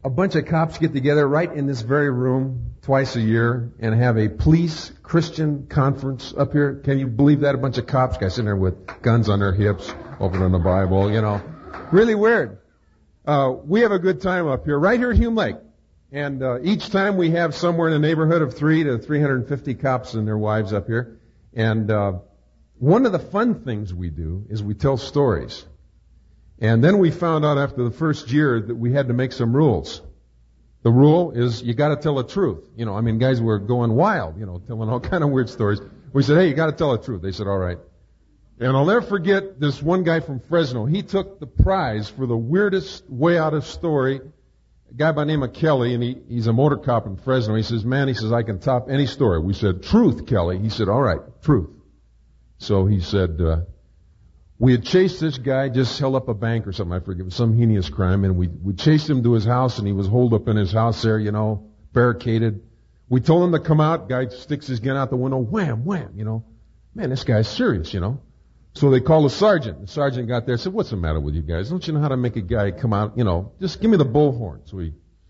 a bunch of cops get together right in this very room twice a year and have a police Christian conference up here. Can you believe that? A bunch of cops guys sitting there with guns on their hips, opening the Bible, Really weird. We have a good time up here, right here at Hume Lake. And each time we have somewhere in the neighborhood of 300 to 350 cops and their wives up here. And one of the fun things we do is we tell stories. And then we found out after the first year that we had to make some rules. The rule is you got to tell the truth. Guys were going wild, telling all kind of weird stories. We said, hey, you got to tell the truth. They said, all right. And I'll never forget this one guy from Fresno. He took the prize for the weirdest way out of story. A guy by the name of Kelly, and he's a motor cop in Fresno. He says, I can top any story. We said, truth, Kelly. He said, all right, truth. So he said, we had chased this guy, just held up a bank or something, I forget, some heinous crime, and we chased him to his house, and he was holed up in his house there, barricaded. We told him to come out. Guy sticks his gun out the window, wham, wham, Man, this guy's serious, So they called the sergeant. The sergeant got there and said, what's the matter with you guys? Don't you know how to make a guy come out, just give me the bullhorn. So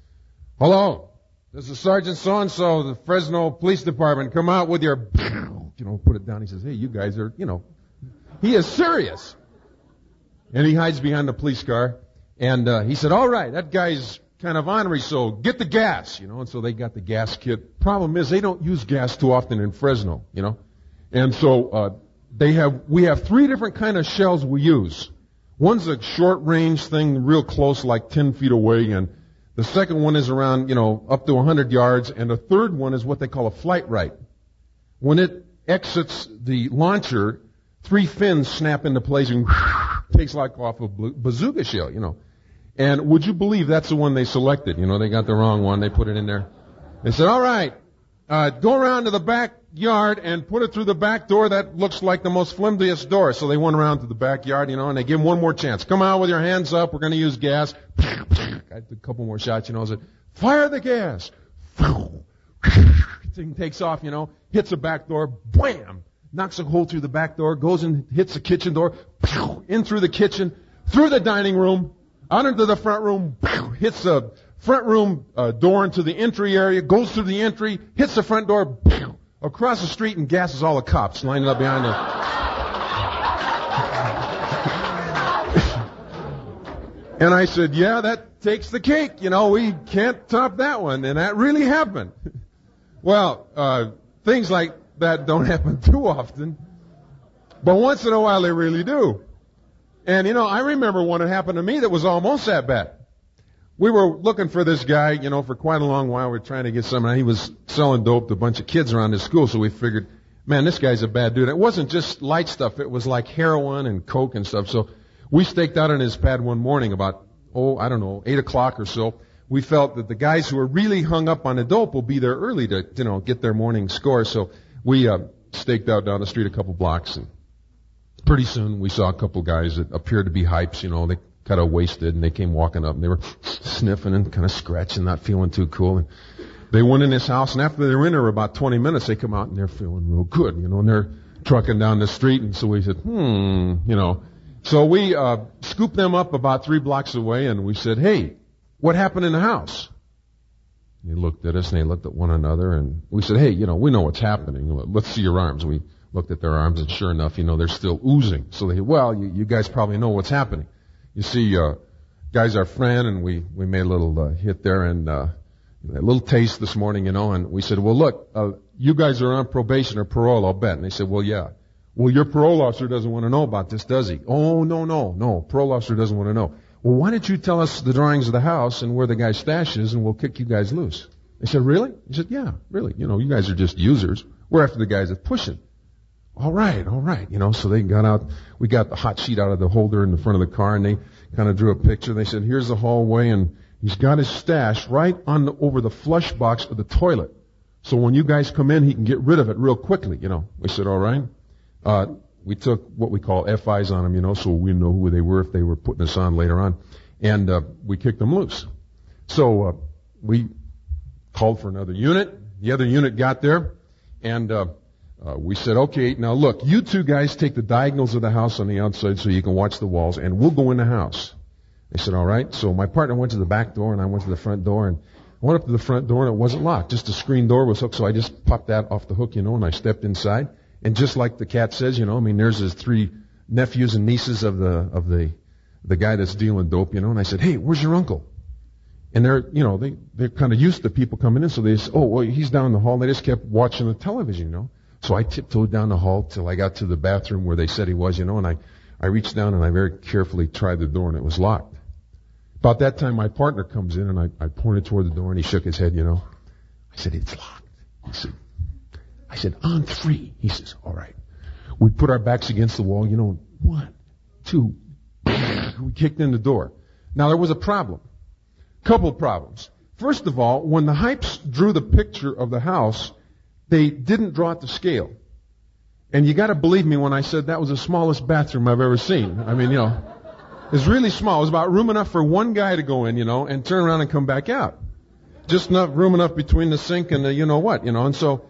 hello, this is Sergeant so-and-so, the Fresno Police Department. Come out with your, put it down. He says, hey, you guys are, he is serious. And he hides behind the police car. And he said, all right, that guy's kind of ornery, so get the gas, And so they got the gas kit. Problem is, they don't use gas too often in Fresno, And so we have 3 different kind of shells we use. One's a short range thing, real close, like 10 feet away, and the second one is around, up to 100 yards, and the third one is what they call a flight right. When it exits the launcher, 3 fins snap into place and takes like off a bazooka shell, And would you believe that's the one they selected? They got the wrong one. They put it in there. They said, all right, go around to the backyard and put it through the back door. That looks like the most flimsiest door. So they went around to the backyard, and they give him one more chance. Come out with your hands up. We're going to use gas. I did a couple more shots, I said, fire the gas. Thing takes off, hits the back door. Bam! Knocks a hole through the back door, goes and hits the kitchen door, in through the kitchen, through the dining room, out into the front room, hits the front room door into the entry area, goes through the entry, hits the front door, across the street, and gasses all the cops lining up behind him. And I said, yeah, that takes the cake. We can't top that one. And that really happened. Well, things like that don't happen too often. But once in a while they really do. And, I remember one that happened to me that was almost that bad. We were looking for this guy, for quite a long while. We were trying to get some. He was selling dope to a bunch of kids around his school. So we figured, man, this guy's a bad dude. It wasn't just light stuff. It was like heroin and coke and stuff. So we staked out on his pad one morning about, 8 o'clock or so. We felt that the guys who were really hung up on the dope will be there early to, get their morning score. So we staked out down the street a couple blocks, and pretty soon we saw a couple guys that appeared to be hypes. They kind of wasted, and they came walking up, and they were sniffing and kind of scratching, not feeling too cool. And they went in this house, and after they were in there about 20 minutes, they come out and they're feeling real good, and they're trucking down the street. And so we said, So we scooped them up about 3 blocks away, and we said, hey, what happened in the house? They looked at us, and they looked at one another, and we said, hey, we know what's happening. Let's see your arms. We looked at their arms, and sure enough, they're still oozing. So they said, well, you guys probably know what's happening. You see, guy's our friend, and we made a little hit there, and a little taste this morning, and we said, well, look, you guys are on probation or parole, I'll bet. And they said, well, yeah. Well, your parole officer doesn't want to know about this, does he? Oh, no. Parole officer doesn't want to know. Well, why don't you tell us the drawings of the house and where the guy's stash is, and we'll kick you guys loose? They said, really? He said, yeah, really. You guys are just users. We're after the guys that pushing. All right. So they got out. We got the hot sheet out of the holder in the front of the car, and they kind of drew a picture. They said, here's the hallway, and he's got his stash right over the flush box of the toilet. So when you guys come in, he can get rid of it real quickly, We said, all right. We took what we call FIs on them, so we know who they were if they were putting us on later on. And we kicked them loose. So we called for another unit. The other unit got there, and we said, okay, now look, you 2 guys take the diagonals of the house on the outside so you can watch the walls, and we'll go in the house. They said, all right. So my partner went to the back door and I went to the front door, and I went up to the front door and it wasn't locked. Just the screen door was hooked, so I just popped that off the hook, and I stepped inside. And just like the cat says, there's his 3 nephews and nieces of the guy that's dealing dope, and I said, hey, where's your uncle? And they're kind of used to people coming in, so they said, oh, well, he's down the hall. They just kept watching the television, So I tiptoed down the hall till I got to the bathroom where they said he was, and I reached down and I very carefully tried the door, and it was locked. About that time, my partner comes in, and I pointed toward the door, and he shook his head, I said, it's locked. I said, on 3. He says, all right. We put our backs against the wall, 1, 2, we kicked in the door. Now, there was a problem. Couple of problems. First of all, when the Hypes drew the picture of the house, they didn't draw it to scale. And you gotta believe me when I said that was the smallest bathroom I've ever seen. I mean, it's really small. It was about room enough for one guy to go in, and turn around and come back out. Just enough room enough between the sink and the and so,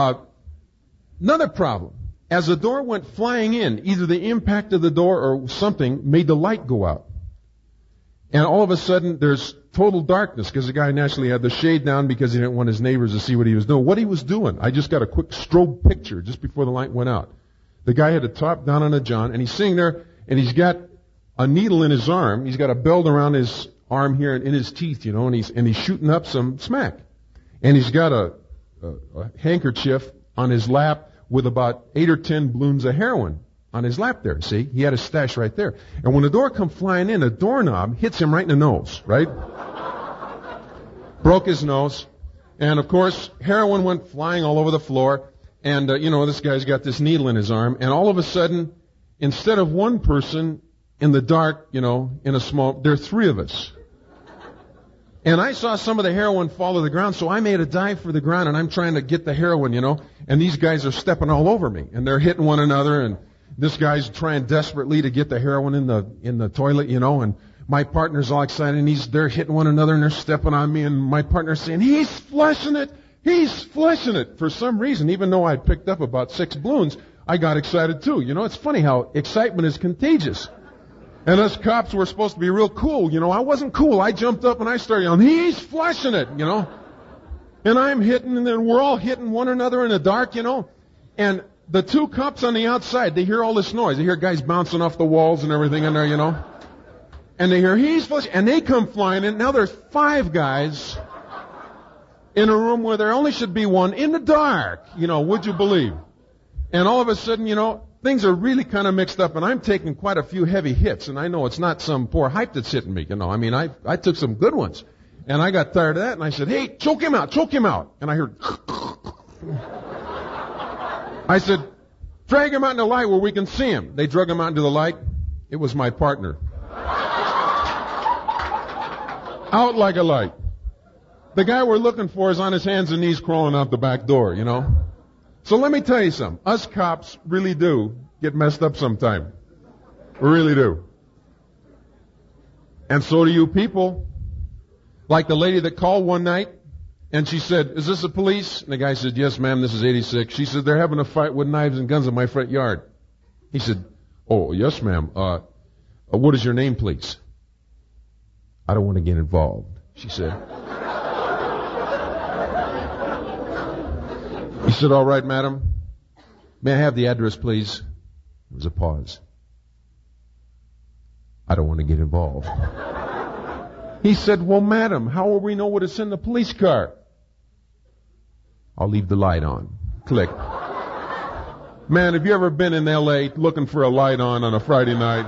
another problem. As the door went flying in, either the impact of the door or something made the light go out. And all of a sudden, there's total darkness because the guy naturally had the shade down because he didn't want his neighbors to see what he was doing. What he was doing, I just got a quick strobe picture just before the light went out. The guy had a top down on a john, and he's sitting there, and he's got a needle in his arm. He's got a belt around his arm here and in his teeth, and he's shooting up some smack. And he's got a handkerchief on his lap with about 8 or 10 balloons of heroin on his lap there. See? He had a stash right there. And when the door come flying in, a doorknob hits him right in the nose, right? Broke his nose. And of course, heroin went flying all over the floor. And, this guy's got this needle in his arm. And all of a sudden, instead of one person in the dark, in a small, there are 3 of us. And I saw some of the heroin fall to the ground, so I made a dive for the ground, and I'm trying to get the heroin, and these guys are stepping all over me, and they're hitting one another, and this guy's trying desperately to get the heroin in the toilet, and my partner's all excited, and they're hitting one another, and they're stepping on me, and my partner's saying, he's flushing it! He's flushing it! For some reason, even though I'd picked up about 6 balloons, I got excited too. It's funny how excitement is contagious. And us cops were supposed to be real cool. I wasn't cool. I jumped up and I started yelling, he's flushing it, And I'm hitting, and then we're all hitting one another in the dark, And the 2 cops on the outside, they hear all this noise. They hear guys bouncing off the walls and everything in there, And they hear, he's flushing, and they come flying in. Now there's 5 guys in a room where there only should be 1 in the dark, would you believe? And all of a sudden, things are really kind of mixed up, and I'm taking quite a few heavy hits, and I know it's not some poor hype that's hitting me, I took some good ones. And I got tired of that, and I said, hey, choke him out. And I heard, I said, drag him out in the light where we can see him. They drug him out into the light. It was my partner. Out like a light. The guy we're looking for is on his hands and knees crawling out the back door, So let me tell you something. Us cops really do get messed up sometime. We really do. And so do you people. Like the lady that called one night, and she said, is this the police? And the guy said, yes, ma'am, this is 86. She said, they're having a fight with knives and guns in my front yard. He said, oh, yes, ma'am. What is your name, please? I don't want to get involved, she said. He said, all right, madam. May I have the address, please? There was a pause. I don't want to get involved. He said, well, madam, how will we know what it's in the police car? I'll leave the light on. Click. Man, have you ever been in L.A. looking for a light on a Friday night?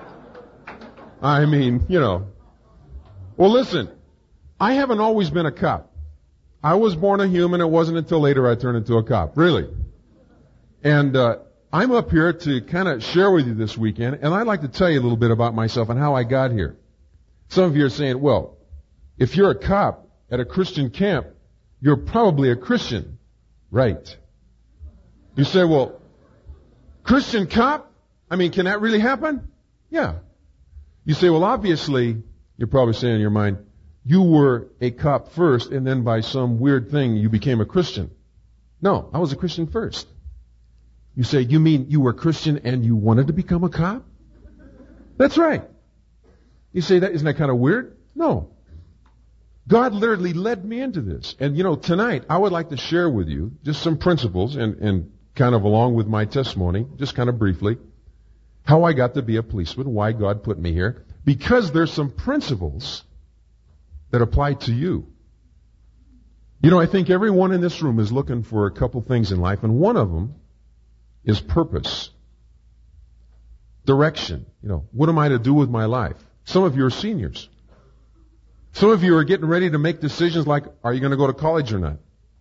I mean, Well, listen, I haven't always been a cop. I was born a human. It wasn't until later I turned into a cop. Really. And I'm up here to kind of share with you this weekend, and I'd like to tell you a little bit about myself and how I got here. Some of you are saying, well, if you're a cop at a Christian camp, you're probably a Christian. Right. You say, well, Christian cop? Can that really happen? Yeah. You say, well, obviously, you're probably saying in your mind, you were a cop first, and then by some weird thing, you became a Christian. No, I was a Christian first. You say, you mean you were a Christian and you wanted to become a cop? That's right. You say, isn't that kind of weird? No. God literally led me into this. And tonight I would like to share with you just some principles and kind of along with my testimony, just kind of briefly, how I got to be a policeman, why God put me here, because there's some principles that apply to you. I think everyone in this room is looking for a couple things in life, and one of them is purpose. Direction. What am I to do with my life? Some of you are seniors. Some of you are getting ready to make decisions like, are you going to go to college or not?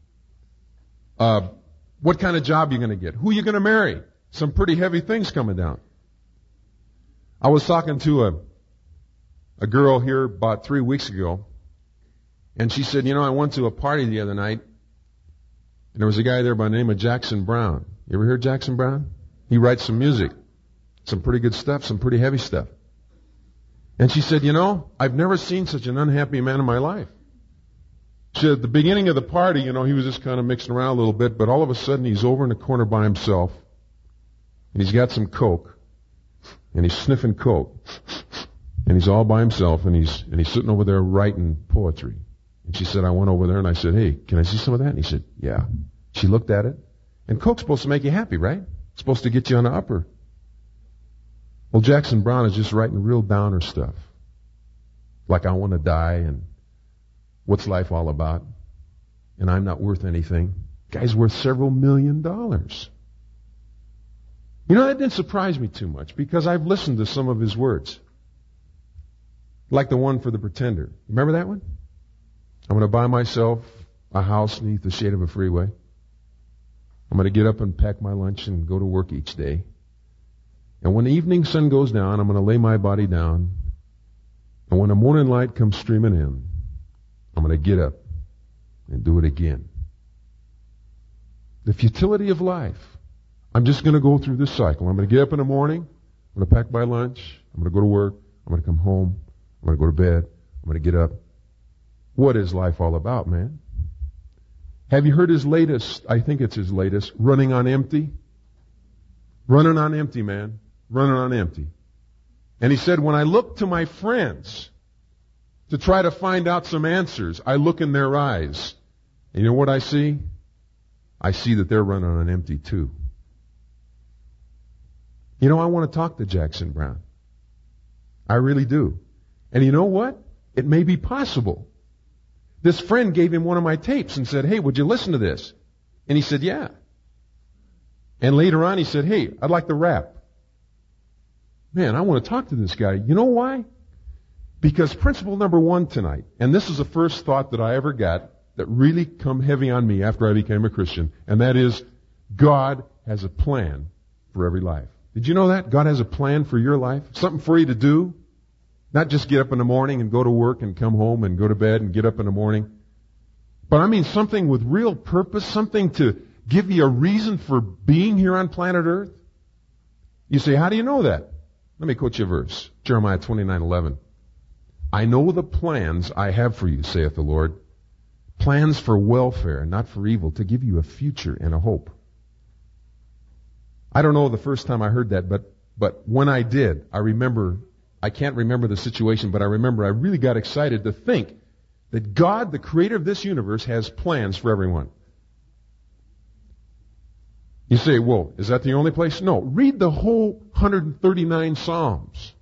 What kind of job are you going to get? Who are you going to marry? Some pretty heavy things coming down. I was talking to a girl here about 3 weeks ago, and she said, I went to a party the other night, and there was a guy there by the name of Jackson Browne. You ever hear Jackson Browne? He writes some music. Some pretty good stuff, some pretty heavy stuff. And she said, I've never seen such an unhappy man in my life. She said, at the beginning of the party, he was just kind of mixing around a little bit, but all of a sudden he's over in the corner by himself, and he's got some coke, and he's sniffing coke, and he's all by himself, and he's sitting over there writing poetry. And she said, I went over there and I said, hey, can I see some of that? And he said, yeah. She looked at it, and coke's supposed to make you happy, right? It's supposed to get you on the upper. Well, Jackson Browne is just writing real downer stuff. Like, I want to die, and what's life all about? And I'm not worth anything. Guy's worth several $1 million. That didn't surprise me too much, because I've listened to some of his words. Like the one for The Pretender. Remember that one? I'm going to buy myself a house beneath the shade of a freeway. I'm going to get up and pack my lunch and go to work each day. And when the evening sun goes down, I'm going to lay my body down. And when the morning light comes streaming in, I'm going to get up and do it again. The futility of life. I'm just going to go through this cycle. I'm going to get up in the morning. I'm going to pack my lunch. I'm going to go to work. I'm going to come home. I'm going to go to bed. I'm going to get up. What is life all about, man? Have you heard his latest, I think it's his latest, Running on Empty? Running on empty, man. Running on empty. And he said, when I look to my friends to try to find out some answers, I look in their eyes. And you know what I see? I see that they're running on empty too. I want to talk to Jackson Browne. I really do. And you know what? It may be possible. This friend gave him one of my tapes and said, hey, would you listen to this? And he said, yeah. And later on he said, hey, I'd like to rap. Man, I want to talk to this guy. You know why? Because principle number 1 tonight, and this is the first thought that I ever got that really come heavy on me after I became a Christian, and that is, God has a plan for every life. Did you know that? God has a plan for your life. Something for you to do. Not just get up in the morning and go to work and come home and go to bed and get up in the morning. But I mean something with real purpose, something to give you a reason for being here on planet Earth. You say, how do you know that? Let me quote you a verse. Jeremiah 29:11. I know the plans I have for you, saith the Lord. Plans for welfare, not for evil, to give you a future and a hope. I don't know the first time I heard that, but when I did, I can't remember the situation, but I remember I really got excited to think that God, the creator of this universe, has plans for everyone. You say, well, is that the only place? No. Read the whole 139 Psalms.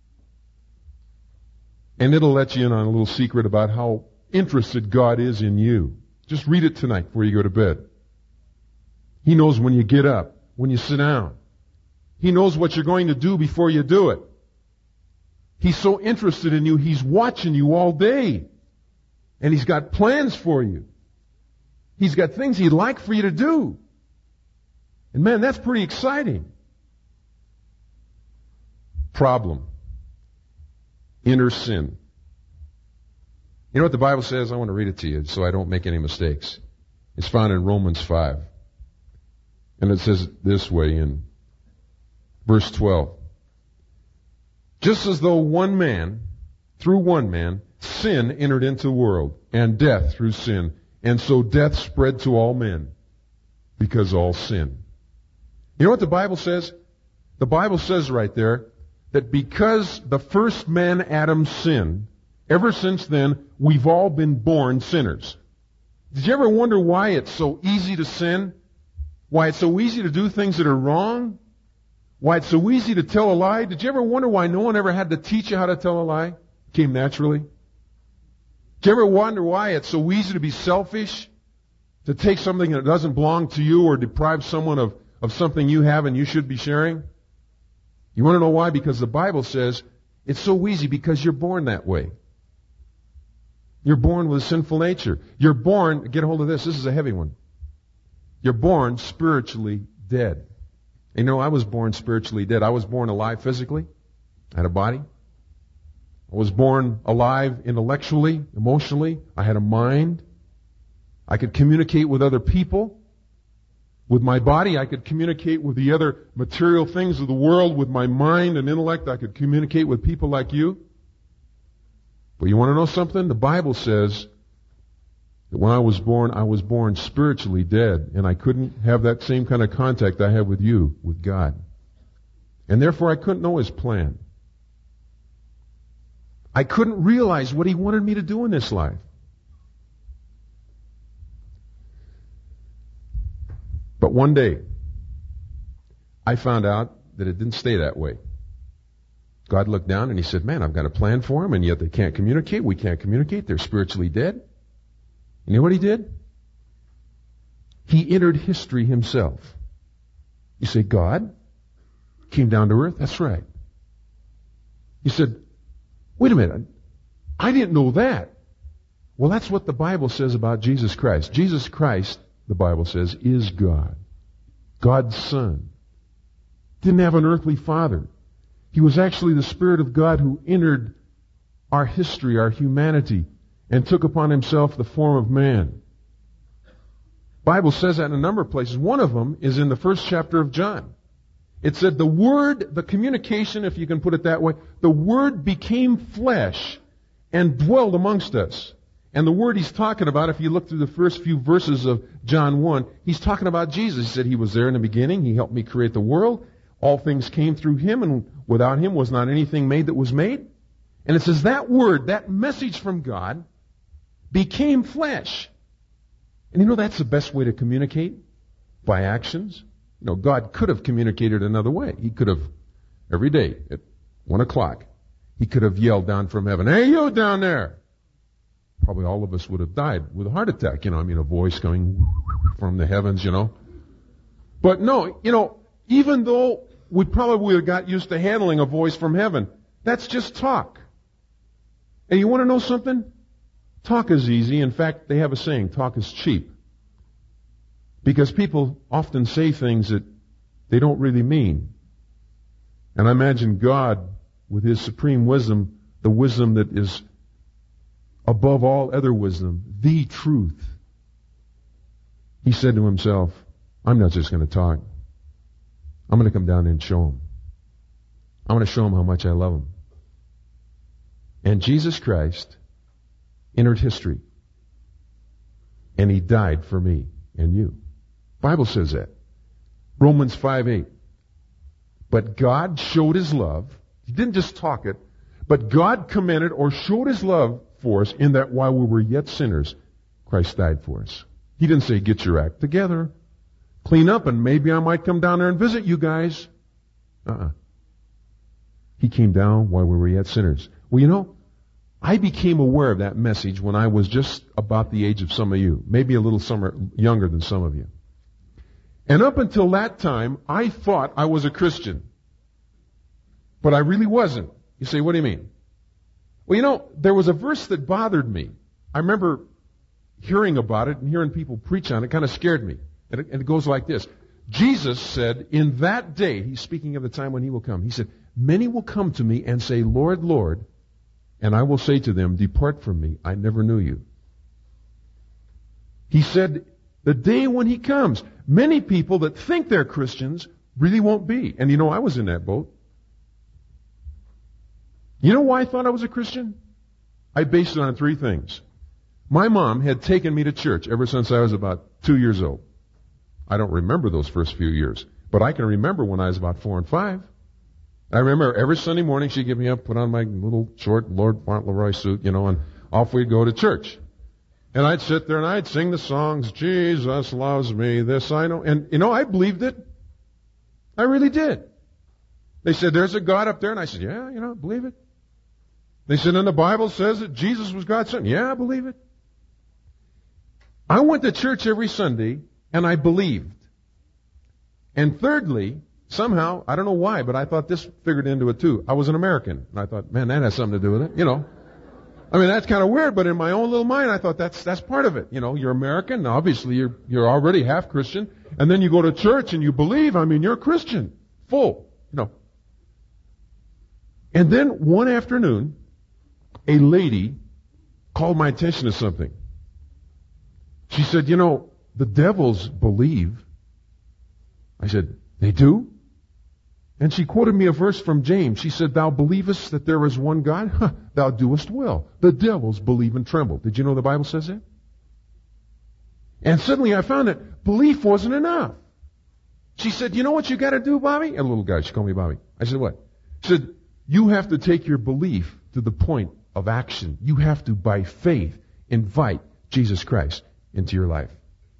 And it'll let you in on a little secret about how interested God is in you. Just read it tonight before you go to bed. He knows when you get up, when you sit down. He knows what you're going to do before you do it. He's so interested in you, He's watching you all day. And He's got plans for you. He's got things He'd like for you to do. And man, that's pretty exciting. Problem. Inner sin. You know what the Bible says? I want to read it to you so I don't make any mistakes. It's found in Romans 5. And it says this way in verse 12. Just as though through one man, sin entered into the world, and death through sin. And so death spread to all men, because all sin. You know what the Bible says? The Bible says right there that because the first man, Adam, sinned, ever since then, we've all been born sinners. Did you ever wonder why it's so easy to sin? Why it's so easy to do things that are wrong? Why it's so easy to tell a lie? Did you ever wonder why no one ever had to teach you how to tell a lie? It came naturally. Did you ever wonder why it's so easy to be selfish? To take something that doesn't belong to you or deprive someone of something you have and you should be sharing? You want to know why? Because the Bible says it's so easy because you're born that way. You're born with a sinful nature. You're born, get a hold of this, this is a heavy one. You're born spiritually dead. And you know, I was born spiritually dead. I was born alive physically. I had a body. I was born alive intellectually, emotionally. I had a mind. I could communicate with other people. With my body, I could communicate with the other material things of the world. With my mind and intellect, I could communicate with people like you. But you want to know something? The Bible says that when I was born spiritually dead, and I couldn't have that same kind of contact I have with you, with God. And therefore I couldn't know His plan. I couldn't realize what He wanted me to do in this life. But one day, I found out that it didn't stay that way. God looked down and He said, man, I've got a plan for them, and yet they can't communicate. We can't communicate. They're spiritually dead. You know what He did? He entered history Himself. You say, God came down to earth? That's right. He said, wait a minute. I didn't know that. Well, that's what the Bible says about Jesus Christ. Jesus Christ, the Bible says, is God. God's Son. Didn't have an earthly father. He was actually the Spirit of God who entered our history, our humanity, and took upon Himself the form of man. The Bible says that in a number of places. One of them is in the first chapter of John. It said the Word, the communication, if you can put it that way, the Word became flesh and dwelled amongst us. And the Word He's talking about, if you look through the first few verses of John 1, He's talking about Jesus. He said He was there in the beginning. He helped me create the world. All things came through Him, and without Him was not anything made that was made. And it says that Word, that message from God, became flesh. And you know that's the best way to communicate? By actions. You know, God could have communicated another way. He could have, every day at 1 o'clock, He could have yelled down from heaven, hey, you down there! Probably all of us would have died with a heart attack, a voice coming from the heavens, But no, even though we probably would have got used to handling a voice from heaven, that's just talk. And you want to know something? Talk is easy. In fact, they have a saying, talk is cheap. Because people often say things that they don't really mean. And I imagine God, with His supreme wisdom, the wisdom that is above all other wisdom, the truth, He said to Himself, I'm not just going to talk. I'm going to come down there and show them. I'm going to show them how much I love them. And Jesus Christ entered history. And He died for me and you. The Bible says that. Romans 5:8. But God showed His love. He didn't just talk it, but God commended or showed His love for us in that while we were yet sinners, Christ died for us. He didn't say, get your act together. Clean up and maybe I might come down there and visit you guys. He came down while we were yet sinners. Well, I became aware of that message when I was just about the age of some of you, maybe a little younger than some of you. And up until that time, I thought I was a Christian. But I really wasn't. You say, what do you mean? Well, there was a verse that bothered me. I remember hearing about it and hearing people preach on it. It kind of scared me. And it goes like this. Jesus said, in that day, He's speaking of the time when He will come. He said, many will come to me and say, Lord, Lord, and I will say to them, depart from me, I never knew you. He said, the day when He comes, many people that think they're Christians really won't be. And I was in that boat. You know why I thought I was a Christian? I based it on 3 things. My mom had taken me to church ever since I was about 2 years old. I don't remember those first few years, but I can remember when I was about 4 and 5. I remember every Sunday morning she'd get me up, put on my little short Lord Fauntleroy suit, and off we'd go to church. And I'd sit there and I'd sing the songs, Jesus loves me, this I know. And, I believed it. I really did. They said, there's a God up there. And I said, yeah, believe it. They said, and the Bible says that Jesus was God's son. Yeah, I believe it. I went to church every Sunday and I believed. And thirdly, somehow, I don't know why, but I thought this figured into it too. I was an American. And I thought, man, that has something to do with it, I mean, that's kind of weird, but in my own little mind, I thought that's part of it. You're American. Obviously, you're already half Christian. And then you go to church and you believe. I mean, you're a Christian. Full, And then one afternoon, a lady called my attention to something. She said, the devils believe. I said, they do? And she quoted me a verse from James. She said, thou believest that there is one God? Huh, thou doest well. The devils believe and tremble. Did you know the Bible says that? And suddenly I found that belief wasn't enough. She said, you know what you got to do, Bobby? A little guy, she called me Bobby. I said, what? She said, you have to take your belief to the point of action. You have to, by faith, invite Jesus Christ into your life.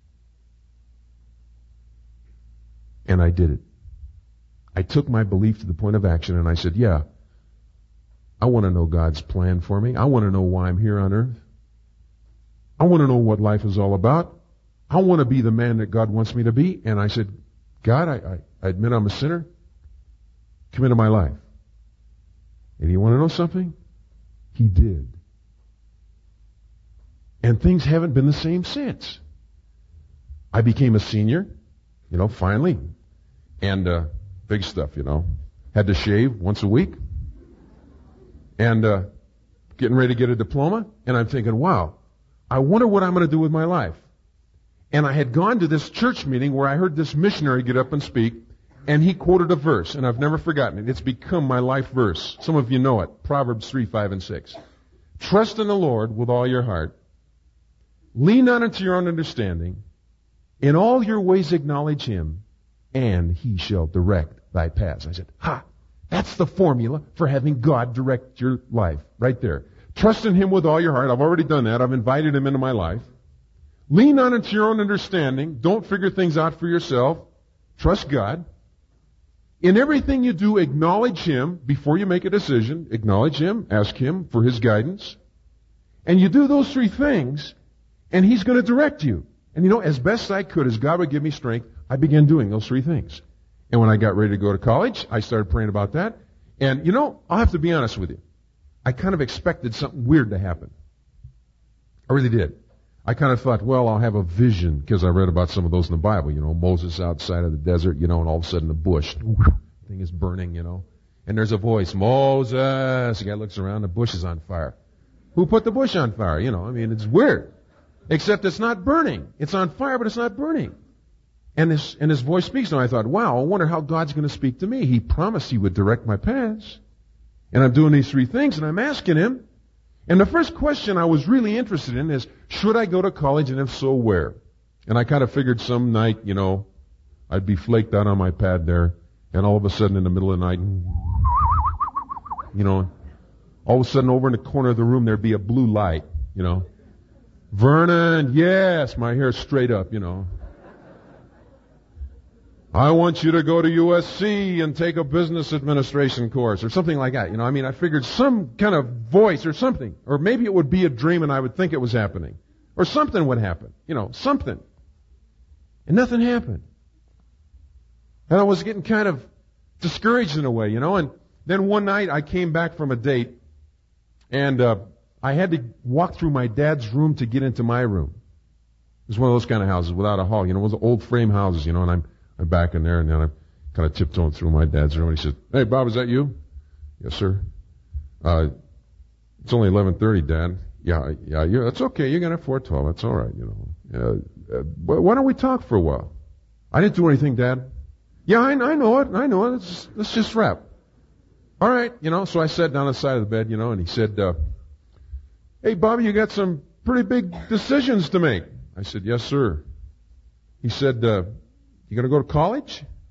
And I did it. I took my belief to the point of action and I said, yeah, I want to know God's plan for me. I want to know why I'm here on earth. I want to know what life is all about. I want to be the man that God wants me to be. And I said, God, I admit I'm a sinner. Come into my life. And you want to know something? He did. And things haven't been the same since. I became a senior, finally. And big stuff, Had to shave once a week. And getting ready to get a diploma. And I'm thinking, wow, I wonder what I'm going to do with my life. And I had gone to this church meeting where I heard this missionary get up and speak. And he quoted a verse, and I've never forgotten it. It's become my life verse. Some of you know it. Proverbs 3, 5, and 6. Trust in the Lord with all your heart. Lean not unto your own understanding. In all your ways acknowledge Him, and He shall direct thy paths. I said, that's the formula for having God direct your life. Right there. Trust in Him with all your heart. I've already done that. I've invited Him into my life. Lean not unto your own understanding. Don't figure things out for yourself. Trust God. In everything you do, acknowledge Him before you make a decision. Acknowledge Him. Ask Him for His guidance. And you do those three things, and He's going to direct you. And as best I could, as God would give me strength, I began doing those three things. And when I got ready to go to college, I started praying about that. And I'll have to be honest with you. I kind of expected something weird to happen. I really did. I kind of thought, well, I'll have a vision, because I read about some of those in the Bible, Moses outside of the desert, and all of a sudden the bush, thing is burning, and there's a voice, Moses. The guy looks around, the bush is on fire. Who put the bush on fire? It's weird. Except it's not burning. It's on fire, but it's not burning. And his voice speaks, and I thought, wow, I wonder how God's going to speak to me. He promised He would direct my paths. And I'm doing these three things, and I'm asking Him. And the first question I was really interested in is, should I go to college, and if so, where? And I kind of figured some night, I'd be flaked out on my pad there, and all of a sudden in the middle of the night, all of a sudden over in the corner of the room there'd be a blue light, Vernon, yes, my hair straight up, I want you to go to USC and take a business administration course or something like that. I figured some kind of voice or something. Or maybe it would be a dream and I would think it was happening. Or something would happen. Something. And nothing happened. And I was getting kind of discouraged in a way, And then one night I came back from a date and I had to walk through my dad's room to get into my room. It was one of those kind of houses without a hall. One of those old frame houses, and I'm back in there, and then I'm kind of tiptoeing through my dad's room, and he said, "Hey, Bob, is that you?" "Yes, sir." "It's only 11:30, Dad." Yeah, that's okay. You're gonna have 4:12. That's all right, Why don't we talk for a while? "I didn't do anything, Dad." "Yeah, I know it. Let's just wrap." "All right, So I sat down on the side of the bed, and he said, "Hey, Bobby, you got some pretty big decisions to make." I said, "Yes, sir." He said, "You going to go to college?"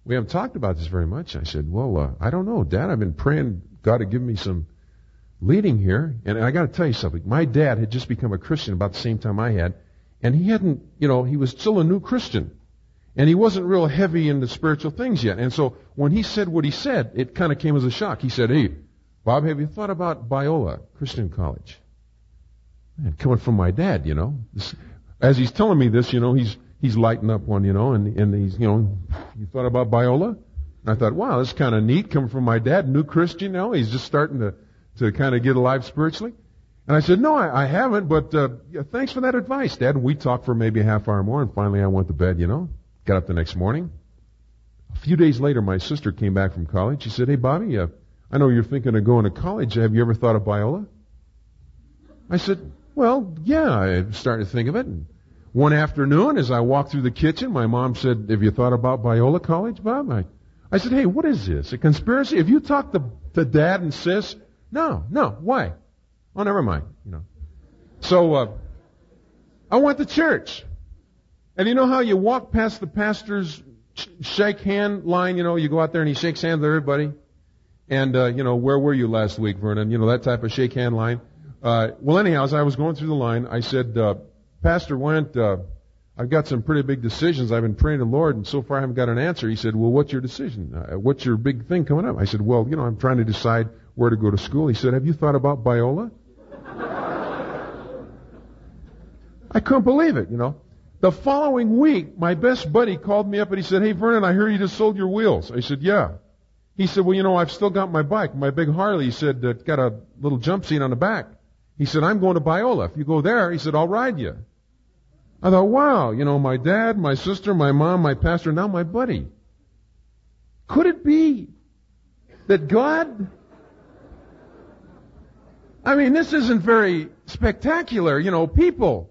we haven't talked about this very much. I said, well, I don't know, Dad. I've been praying God to give me some leading here. And I got to tell you something. My dad had just become a Christian about the same time I had. And he hadn't, he was still a new Christian. And he wasn't real heavy into spiritual things yet. And so when he said what he said, it kind of came as a shock. He said, hey, Bob, have you thought about Biola Christian College? Man, coming from my dad, as he's telling me this, he's lighting up one, and he's, you thought about Biola? And I thought, wow, that's kind of neat coming from my dad, new Christian, he's just starting to kind of get alive spiritually. And I said, no, I haven't, but thanks for that advice, Dad. And we talked for maybe a half hour more, and finally I went to bed, Got up the next morning. A few days later, my sister came back from college. She said, hey, Bobby, I know you're thinking of going to college. Have you ever thought of Biola? I said, well, yeah, I started to think of it. And one afternoon, as I walked through the kitchen, my mom said, have you thought about Biola College, Bob? I said, hey, what is this? A conspiracy? Have you talked to Dad and Sis? No, why? Oh, never mind, So, I went to church. And you know how you walk past the pastor's shake hand line, you go out there and he shakes hands with everybody. And, where were you last week, Vernon? That type of shake hand line. Well, anyhow, as I was going through the line, I said, Pastor Went, I've got some pretty big decisions. I've been praying to the Lord, and so far I haven't got an answer. He said, well, what's your decision? What's your big thing coming up? I said, well, I'm trying to decide where to go to school. He said, have you thought about Biola? I couldn't believe it, The following week, my best buddy called me up and he said, hey, Vernon, I hear you just sold your wheels. I said, yeah. He said, well, I've still got my bike, my big Harley. He said, it's got a little jump seat on the back. He said, I'm going to Biola. If you go there, he said, I'll ride you. I thought, wow, my dad, my sister, my mom, my pastor, now my buddy. Could it be that God... this isn't very spectacular, people.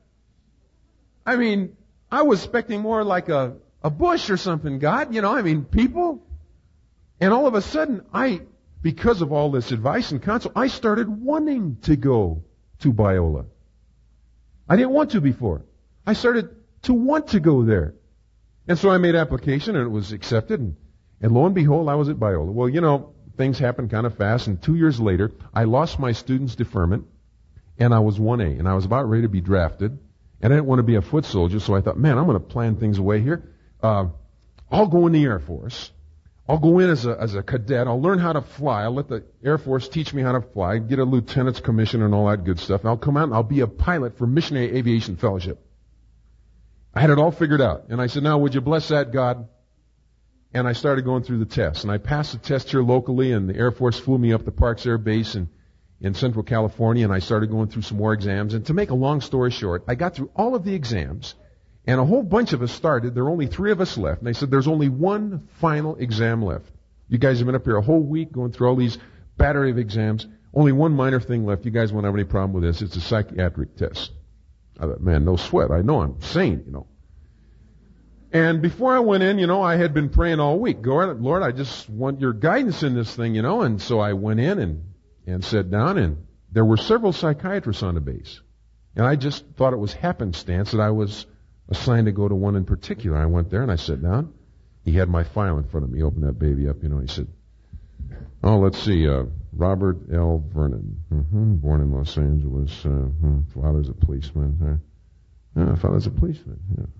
I was expecting more like a bush or something, God, people. And all of a sudden, because of all this advice and counsel, I started wanting to go to Biola. I didn't want to before. I started to want to go there. And so I made application and it was accepted. And lo and behold, I was at Biola. Well, things happened kind of fast. And 2 years later, I lost my student's deferment and I was 1A. And I was about ready to be drafted. And I didn't want to be a foot soldier, so I thought, man, I'm going to plan things away here. I'll go in the Air Force. I'll go in as a cadet. I'll learn how to fly. I'll let the Air Force teach me how to fly, get a lieutenant's commission and all that good stuff. And I'll come out and I'll be a pilot for Missionary Aviation Fellowship. I had it all figured out. And I said, now, would you bless that, God? And I started going through the tests. And I passed the test here locally, and the Air Force flew me up to Parks Air Base in Central California, and I started going through some more exams. And to make a long story short, I got through all of the exams, and a whole bunch of us started. There were only 3 of us left. And they said, there's only one final exam left. You guys have been up here a whole week going through all these battery of exams. Only one minor thing left. You guys won't have any problem with this. It's a psychiatric test. I thought, man, no sweat. I know I'm sane, And before I went in, I had been praying all week. Lord, I just want your guidance in this thing, And so I went in and sat down, and there were several psychiatrists on the base. And I just thought it was happenstance that I was assigned to go to one in particular. I went there and I sat down. He had my file in front of me, opened that baby up, He said, oh, let's see, Robert L. Vernon, born in Los Angeles, father's a policeman. Father's a policeman,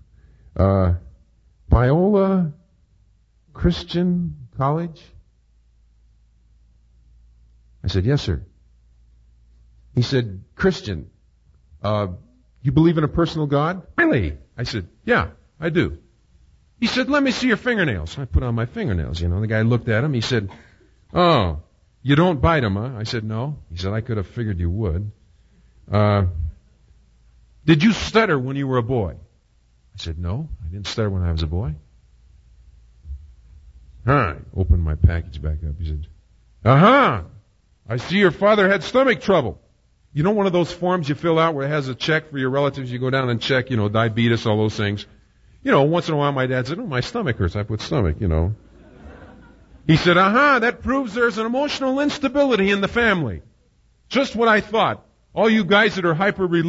Biola Christian College? I said, yes, sir. He said, Christian, you believe in a personal God? Really? I said, yeah, I do. He said, let me see your fingernails. I put on my fingernails, The guy looked at him. He said, oh, you don't bite them, huh? I said, no. He said, I could have figured you would. Did you stutter when you were a boy? I said, no, I didn't stutter when I was a boy. I opened my package back up. He said, I see your father had stomach trouble. One of those forms you fill out where it has a check for your relatives. You go down and check, diabetes, all those things. Once in a while my dad said, oh, my stomach hurts. I put stomach, He said, that proves there's an emotional instability in the family. Just what I thought. All you guys that are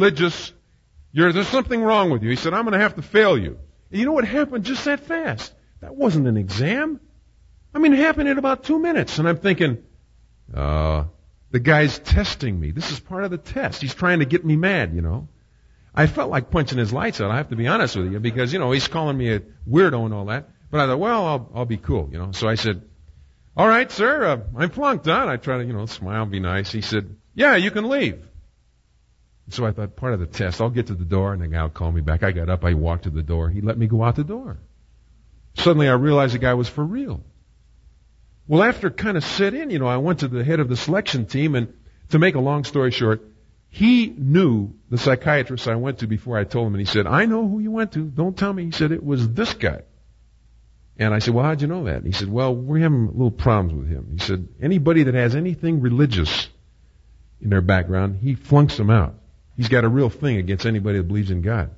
hyper-religious, there's something wrong with you. He said, I'm going to have to fail you. And you know what happened just that fast? That wasn't an exam. I mean, it happened in about 2 minutes. And I'm thinking, the guy's testing me. This is part of the test. He's trying to get me mad, you know. I felt like punching his lights out, I have to be honest with you, because, you know, he's calling me a weirdo and all that. But I thought, well, I'll be cool, you know. So I said, all right, sir, I'm flunked, huh? I try to, you know, smile and be nice. He said, yeah, you can leave. So I thought, part of the test, I'll get to the door, and the guy will call me back. I got up, I walked to the door. He let me go out the door. Suddenly I realized the guy was for real. Well, after kind of set in, you know, I went to the head of the selection team, and to make a long story short, he knew the psychiatrist I went to before I told him, and he said, I know who you went to. Don't tell me. He said, it was this guy. And I said, well, how'd you know that? And he said, well, we're having little problems with him. He said, anybody that has anything religious in their background, he flunks them out. He's got a real thing against anybody that believes in God.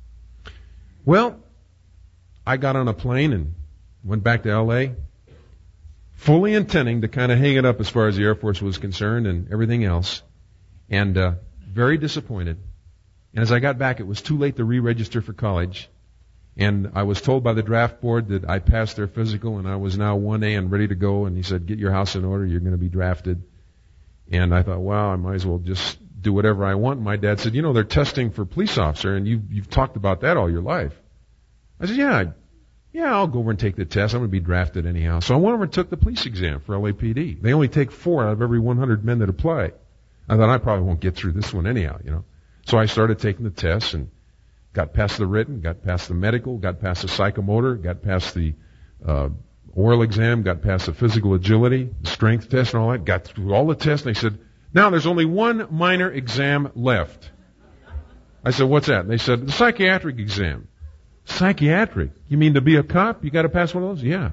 Well, I got on a plane and went back to L.A., fully intending to kind of hang it up as far as the Air Force was concerned and everything else, and very disappointed. And as I got back, it was too late to re-register for college. And I was told by the draft board that I passed their physical and I was now 1A and ready to go. And he said, get your house in order. You're going to be drafted. And I thought, well, I might as well just do whatever I want. My dad said, you know, they're testing for police officer and you've talked about that all your life. I said, yeah, I'll go over and take the test. I'm going to be drafted anyhow. So I went over and took the police exam for LAPD. They only take 4 out of every 100 men that apply. I thought I probably won't get through this one anyhow, you know. So I started taking the tests and got past the written, got past the medical, got past the psychomotor, got past the oral exam, got past the physical agility, the strength test and all that, got through all the tests, and they said, now there's only one minor exam left. I said, what's that? And they said, the psychiatric exam. Psychiatric? You mean to be a cop, you got to pass one of those? Yeah.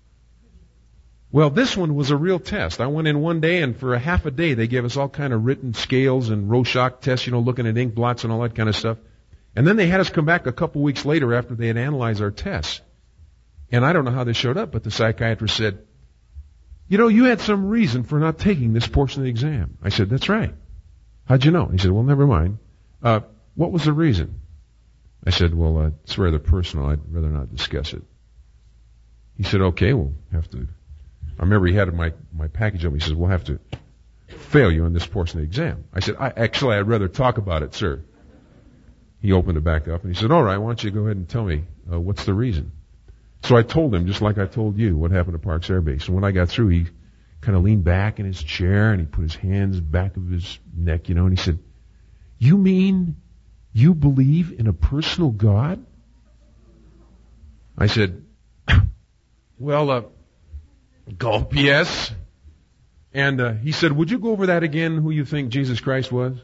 Well, this one was a real test. I went in one day, and for a half a day, they gave us all kind of written scales and Rorschach tests, you know, looking at ink blots and all that kind of stuff. And then they had us come back a couple weeks later after they had analyzed our tests. And I don't know how they showed up, but the psychiatrist said, you know, you had some reason for not taking this portion of the exam. I said, that's right. How'd you know? He said, well, never mind. What was the reason? I said, well, it's rather personal. I'd rather not discuss it. He said, okay, we'll have to. I remember he had my package up. He says, we'll have to fail you on this portion of the exam. I said, I'd rather talk about it, sir. He opened it back up and he said, all right, why don't you go ahead and tell me, what's the reason? So I told him, just like I told you, what happened at Parks Air Base. And when I got through, he kind of leaned back in his chair and he put his hands back of his neck, you know, and he said, you mean you believe in a personal God? I said, well, gulp, yes. And he said, would you go over that again, who you think Jesus Christ was?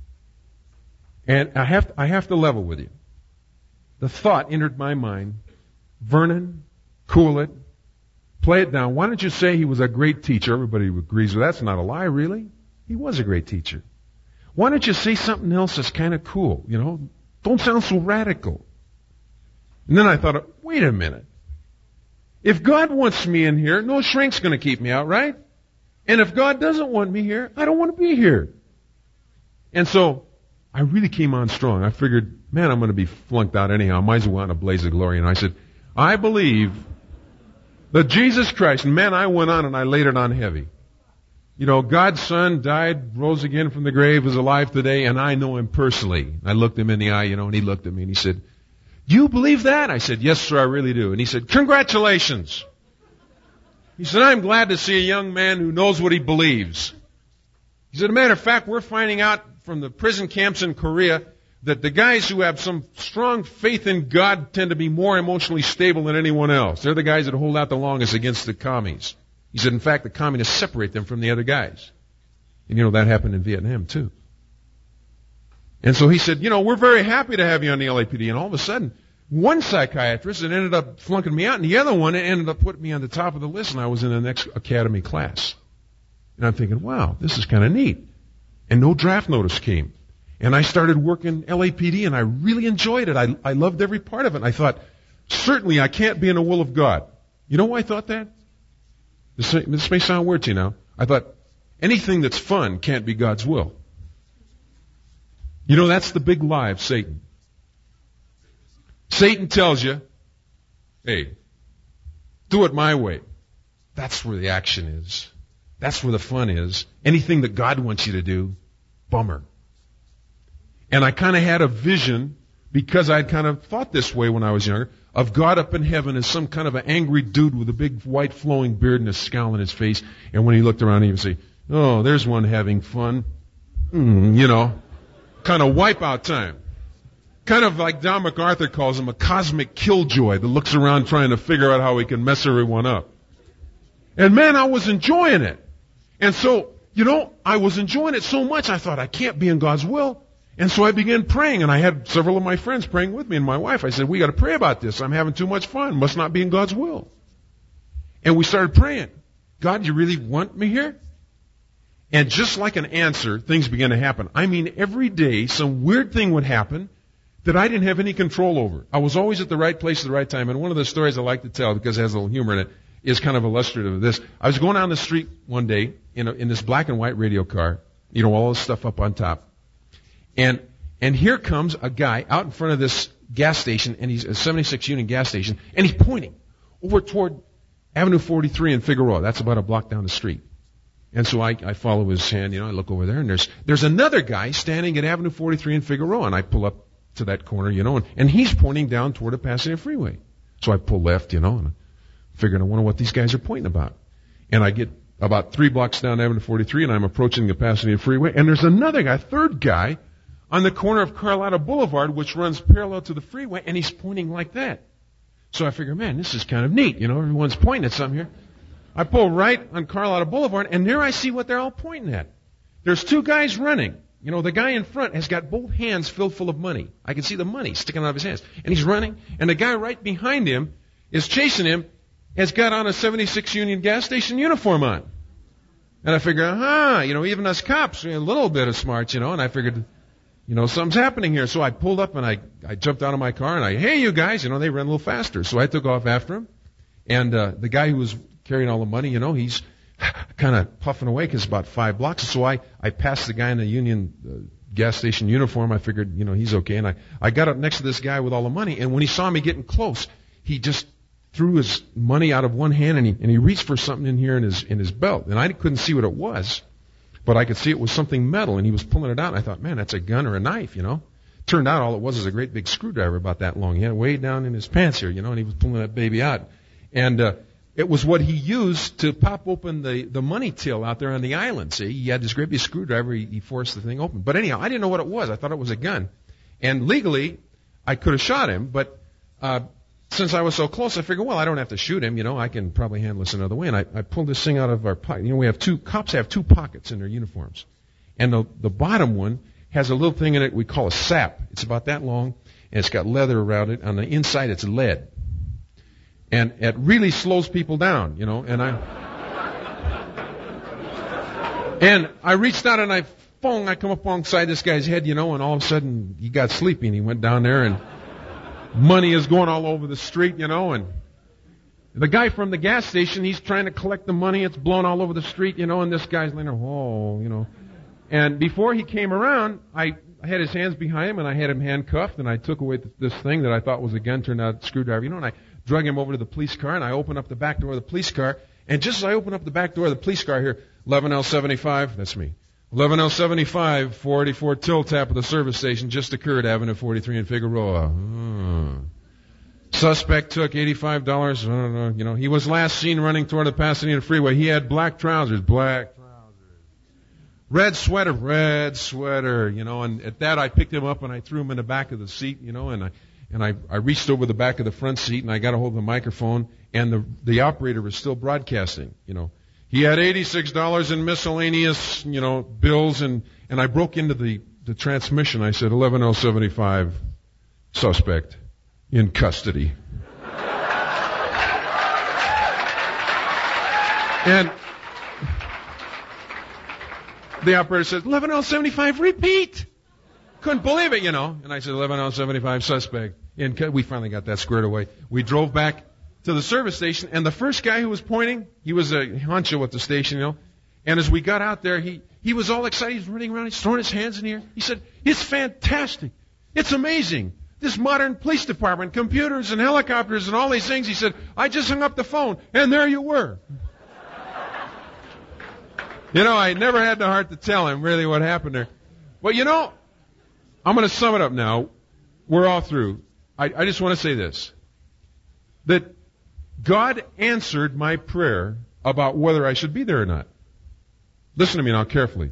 And I have to level with you. The thought entered my mind, Vernon, cool it, play it down. Why don't you say he was a great teacher? Everybody agrees with that's not a lie, really. He was a great teacher. Why don't you say something else that's kind of cool, you know? Don't sound so radical. And then I thought, wait a minute. If God wants me in here, no shrink's going to keep me out, right? And if God doesn't want me here, I don't want to be here. And so I really came on strong. I figured, man, I'm going to be flunked out anyhow. I might as well go out in a blaze of glory. And I said, I believe that Jesus Christ, and man, I went on and I laid it on heavy. You know, God's Son died, rose again from the grave, is alive today, and I know Him personally. I looked Him in the eye, you know, and He looked at me and He said, do you believe that? I said, yes, sir, I really do. And He said, congratulations. He said, I'm glad to see a young man who knows what he believes. He said, as a matter of fact, we're finding out from the prison camps in Korea that the guys who have some strong faith in God tend to be more emotionally stable than anyone else. They're the guys that hold out the longest against the commies. He said, in fact, the communists separate them from the other guys. And you know, that happened in Vietnam too. And so he said, you know, we're very happy to have you on the LAPD. And all of a sudden, one psychiatrist that ended up flunking me out, and the other one ended up putting me on the top of the list, and I was in the next academy class. And I'm thinking, wow, this is kind of neat. And no draft notice came. And I started working LAPD, and I really enjoyed it. I loved every part of it. And I thought, certainly I can't be in the will of God. You know why I thought that? This may sound weird to you now. I thought, anything that's fun can't be God's will. You know, that's the big lie of Satan. Satan tells you, hey, Do it my way. That's where the action is. That's where the fun is. Anything that God wants you to do, bummer. And I kind of had a vision, because I'd kind of thought this way when I was younger, of God up in heaven as some kind of an angry dude with a big white flowing beard and a scowl on his face. And when he looked around, he would say, "Oh, there's one having fun." Kind of wipeout time. Kind of like Don MacArthur calls him, a cosmic killjoy that looks around trying to figure out how he can mess everyone up. And man, I was enjoying it. And so, I was enjoying it so much, I thought, I can't be in God's will. And so I began praying, and I had several of my friends praying with me and my wife. I said, "We got to pray about this. I'm having too much fun. Must not be in God's will." And we started praying. "God, you really want me here?" And just like an answer, things began to happen. I mean, every day some weird thing would happen that I didn't have any control over. I was always at the right place at the right time. And one of the stories I like to tell, because it has a little humor in it, is kind of illustrative of this. I was going down the street one day in this black and white radio car, all this stuff up on top. And here comes a guy out in front of this gas station, and he's a 76 Union gas station, and he's pointing over toward Avenue 43 in Figueroa. That's about a block down the street. And so I follow his hand, I look over there, and there's another guy standing at Avenue 43 in Figueroa, and I pull up to that corner, and he's pointing down toward the Pasadena Freeway. So I pull left, and I figured, I wonder what these guys are pointing about. And I get about 3 blocks down Avenue 43, and I'm approaching the Pasadena Freeway, and there's another guy, third guy, on the corner of Carlotta Boulevard, which runs parallel to the freeway, and he's pointing like that. So I figure, man, this is kind of neat, everyone's pointing at something here. I pull right on Carlotta Boulevard, and there I see what they're all pointing at. There's 2 guys running. The guy in front has got both hands filled full of money. I can see the money sticking out of his hands. And he's running, and the guy right behind him is chasing him, has got on a 76 Union gas station uniform on. And I figure, even us cops are a little bit of smarts, and I figured, something's happening here. So I pulled up and I jumped out of my car and hey, you guys, they ran a little faster. So I took off after him. And the guy who was carrying all the money, he's kind of puffing away because it's about 5 blocks. So I passed the guy in the Union gas station uniform. I figured, he's okay. And I got up next to this guy with all the money. And when he saw me getting close, he just threw his money out of one hand and he reached for something in here in his belt. And I couldn't see what it was, but I could see it was something metal, and he was pulling it out. And I thought, man, that's a gun or a knife, Turned out all it was a great big screwdriver about that long. He had it way down in his pants here, and he was pulling that baby out. And it was what he used to pop open the money till out there on the island. See, he had this great big screwdriver. He forced the thing open. But anyhow, I didn't know what it was. I thought it was a gun. And legally, I could have shot him, but since I was so close, I figured, well, I don't have to shoot him. I can probably handle this another way. And I pulled this thing out of our pocket. We have cops have 2 pockets in their uniforms. And the bottom one has a little thing in it we call a sap. It's about that long, and it's got leather around it. On the inside, it's lead. And it really slows people down, and I reached out and I come up alongside this guy's head, and all of a sudden he got sleepy and he went down there and money is going all over the street, and the guy from the gas station, he's trying to collect the money. It's blown all over the street, and this guy's laying there, And before he came around, I had his hands behind him, and I had him handcuffed, and I took away this thing that I thought was a gun, turned out a screwdriver, and I drug him over to the police car, and I opened up the back door of the police car, and just as I opened up the back door of the police car here, 11L75, that's me. 11L75, 484 till tap of the service station just occurred, Avenue 43 in Figueroa. Suspect took $85. He was last seen running toward the Pasadena Freeway. He had black trousers. Red sweater, and at that I picked him up and I threw him in the back of the seat, and I reached over the back of the front seat and I got a hold of the microphone, and the operator was still broadcasting, He had $86 in miscellaneous, bills, and I broke into the transmission. I said, 11L75, suspect in custody. And the operator said, 11L75, repeat. Couldn't believe it, And I said, 11L75, suspect. And we finally got that squared away. We drove back to the service station, and the first guy who was pointing, he was a honcho at the station, And as we got out there, he was all excited. He's running around. He's throwing his hands in the air. He said, it's fantastic. It's amazing. this modern police department, computers and helicopters and all these things. He said, I just hung up the phone, and there you were. I never had the heart to tell him really what happened there. But I'm going to sum it up now. We're all through. I just want to say this. That God answered my prayer about whether I should be there or not. Listen to me now carefully.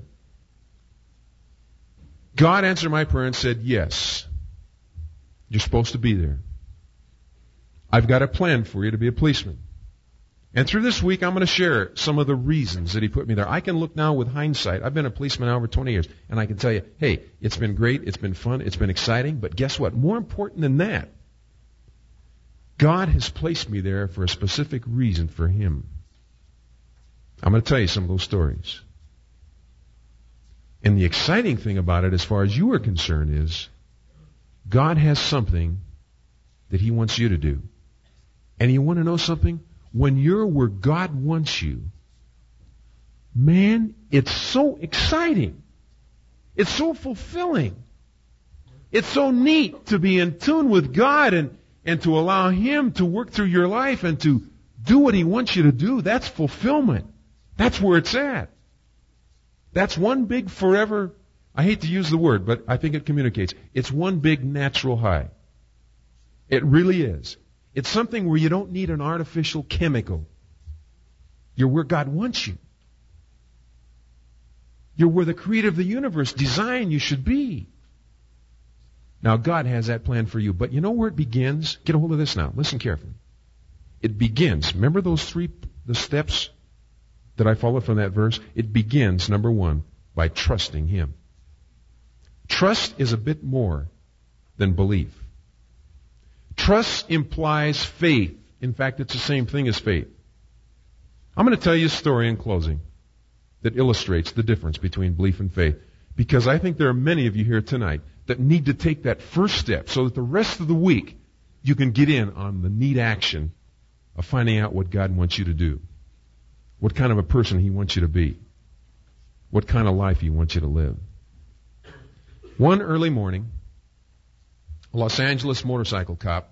God answered my prayer and said, yes, you're supposed to be there. I've got a plan for you to be a policeman. And through this week, I'm going to share some of the reasons that he put me there. I can look now with hindsight. I've been a policeman now over 20 years, and I can tell you, hey, it's been great, it's been fun, it's been exciting, but guess what? More important than that, God has placed me there for a specific reason for him. I'm going to tell you some of those stories. And the exciting thing about it, as far as you are concerned, is God has something that he wants you to do. And you want to know something? When you're where God wants you, man, it's so exciting. It's so fulfilling. It's so neat to be in tune with God and to allow him to work through your life and to do what he wants you to do. That's fulfillment. That's where it's at. That's one big forever, I hate to use the word, but I think it communicates. It's one big natural high. It really is. It's something where you don't need an artificial chemical. You're where God wants you. You're where the creator of the universe designed you should be. Now, God has that plan for you. But you know where it begins? Get a hold of this now. Listen carefully. It begins. Remember the steps that I followed from that verse? It begins, number one, by trusting him. Trust is a bit more than belief. Trust implies faith. In fact, it's the same thing as faith. I'm going to tell you a story in closing that illustrates the difference between belief and faith, because I think there are many of you here tonight that need to take that first step so that the rest of the week you can get in on the neat action of finding out what God wants you to do, what kind of a person he wants you to be, what kind of life he wants you to live. One early morning, a Los Angeles motorcycle cop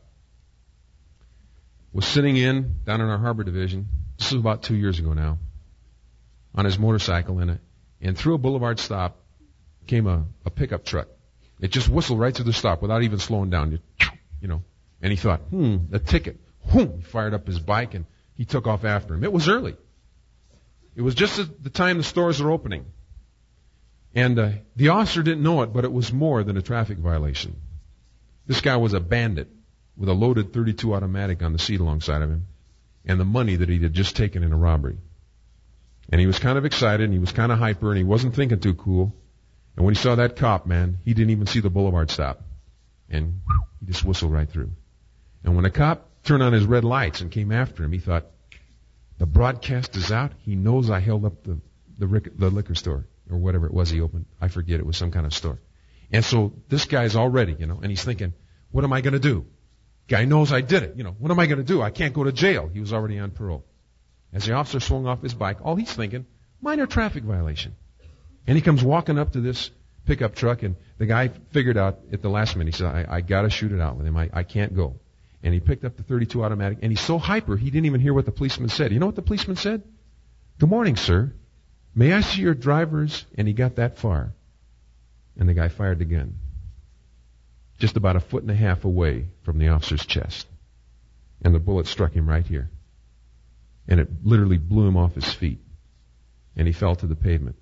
was sitting down in our Harbor Division, this was about 2 years ago now, on his motorcycle, and through a boulevard stop came a pickup truck. It just whistled right through the stop without even slowing down, and he thought, a ticket. He fired up his bike and he took off after him. It was early. It was just at the time the stores are opening. And the officer didn't know it, but it was more than a traffic violation. This guy was a bandit with a loaded .32 automatic on the seat alongside of him, and the money that he had just taken in a robbery. And he was kind of excited, and he was kind of hyper, and he wasn't thinking too cool. And when he saw that cop, man, he didn't even see the boulevard stop. And he just whistled right through. And when the cop turned on his red lights and came after him, he thought, the broadcast is out. He knows I held up the liquor store, or whatever it was he opened. I forget, it was some kind of store. And so this guy's all ready, and he's thinking, what am I going to do? Guy knows I did it. What am I going to do? I can't go to jail. He was already on parole. As the officer swung off his bike, all he's thinking, minor traffic violation. And he comes walking up to this pickup truck, and the guy figured out at the last minute, he said, I got to shoot it out with him. I can't go. And he picked up the .32 automatic, and he's so hyper, he didn't even hear what the policeman said. You know what the policeman said? Good morning, sir. May I see your driver's? And he got that far. And the guy fired the gun. Just about 1.5 feet away from the officer's chest. And the bullet struck him right here. And it literally blew him off his feet. And he fell to the pavement.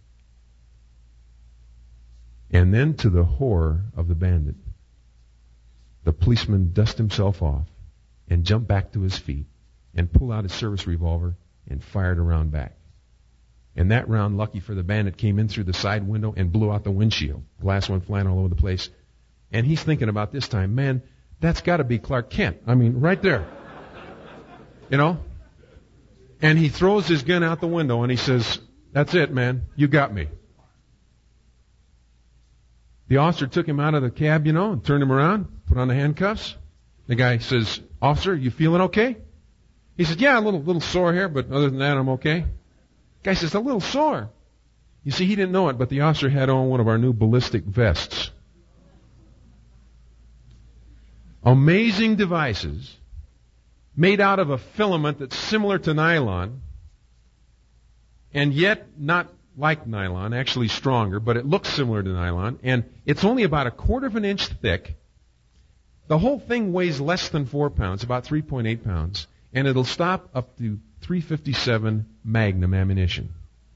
And then, to the horror of the bandit, the policeman dusted himself off and jumped back to his feet and pulled out his service revolver and fired a round back. And that round, lucky for the bandit, came in through the side window and blew out the windshield. Glass went flying all over the place. And he's thinking about this time, man, that's got to be Clark Kent. I mean, right there. And he throws his gun out the window and he says, that's it, man. You got me. The officer took him out of the cab, and turned him around, put on the handcuffs. The guy says, officer, you feeling okay? He said, yeah, a little sore here, but other than that, I'm okay. The guy says, a little sore. You see, he didn't know it, but the officer had on one of our new ballistic vests. Amazing devices made out of a filament that's similar to nylon, and yet not like nylon, actually stronger, but it looks similar to nylon, and it's only about 1/4 of an inch thick. The whole thing weighs less than 4 pounds, about 3.8 pounds, and it'll stop up to .357 Magnum ammunition.